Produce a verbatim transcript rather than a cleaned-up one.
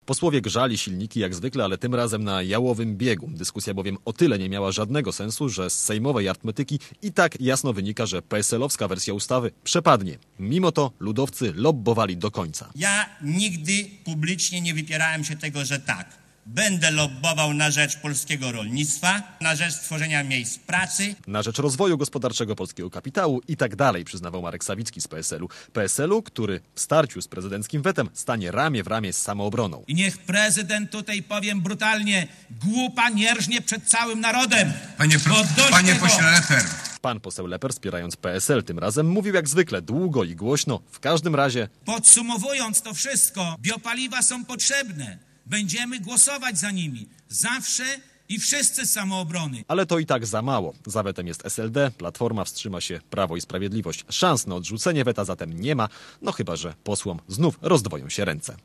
Posłowie grzali silniki jak zwykle, ale tym razem na jałowym biegu. Dyskusja bowiem o tyle nie miała żadnego sensu, że z sejmowej arytmetyki i tak jasno wynika, że P S L-owska wersja ustawy przepadnie. Mimo to ludowcy lobbowali do końca. Ja nigdy publicznie nie wypierałem się tego, że tak. Będę lobbował na rzecz polskiego rolnictwa, na rzecz stworzenia miejsc pracy. Na rzecz rozwoju gospodarczego polskiego kapitału i tak dalej, przyznawał Marek Sawicki z P S L-u. P S L-u, który w starciu z prezydenckim wetem stanie ramię w ramię z samoobroną. I niech prezydent tutaj, powiem brutalnie, głupa nie rżnie przed całym narodem. Panie, pro, panie pośle Leper. Pan poseł Leper, wspierając P S L tym razem, mówił jak zwykle długo i głośno. W każdym razie... Podsumowując to wszystko, biopaliwa są potrzebne. Będziemy głosować za nimi. Zawsze i wszyscy z samoobrony. Ale to i tak za mało. Za wetem jest S L D, Platforma, wstrzyma się Prawo i Sprawiedliwość. Szans na odrzucenie weta zatem nie ma, no chyba że posłom znów rozdwoją się ręce.